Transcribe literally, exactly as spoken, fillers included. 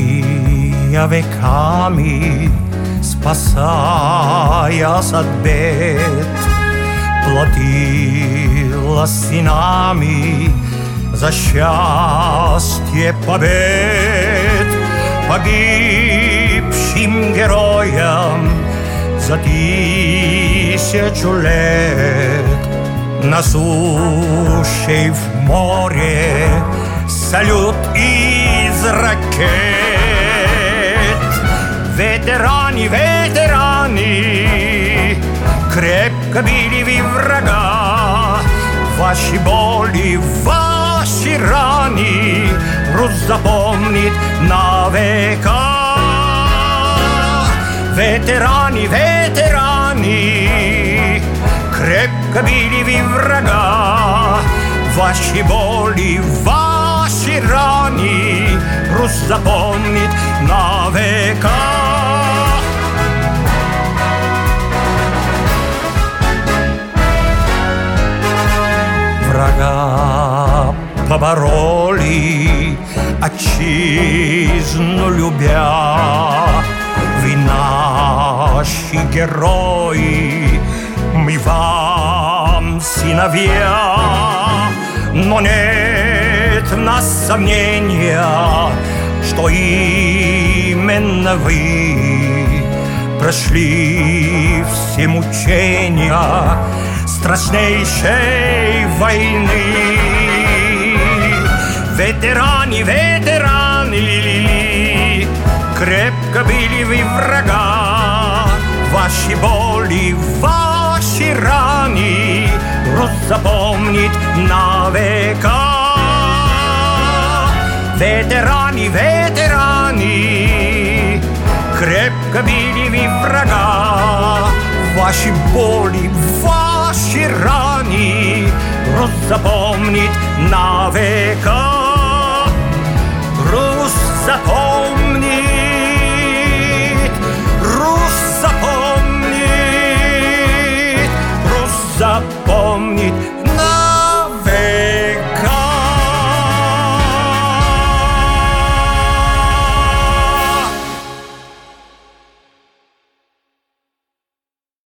Шия веками, спасаясь от бед, платила синами за счастье побед. Погибшим героям за тысячу лет на суше и в море салют из ракет. Ветераны, ветераны, крепко били вы врага. Ваши боли, ваши раны Рус запомнит на века. Ветераны, ветераны, крепко били вы врага. Ваши боли, ваши раны Рус запомнит на века. Врага побороли, отчизну любя. Вы наши герои, мы вам сыновья. Но нет в нас сомнения, что именно вы прошли все мучения страшнейшей войны. Ветераны, ветераны, крепко били вы врага. Ваши боли, ваши раны Рус запомнит на века. Ветераны, ветераны, крепко били вы врага. Ваши боли, ваши раны Рус запомнит на века. Рус запомнит, Рус запомнит, Рус запомнит на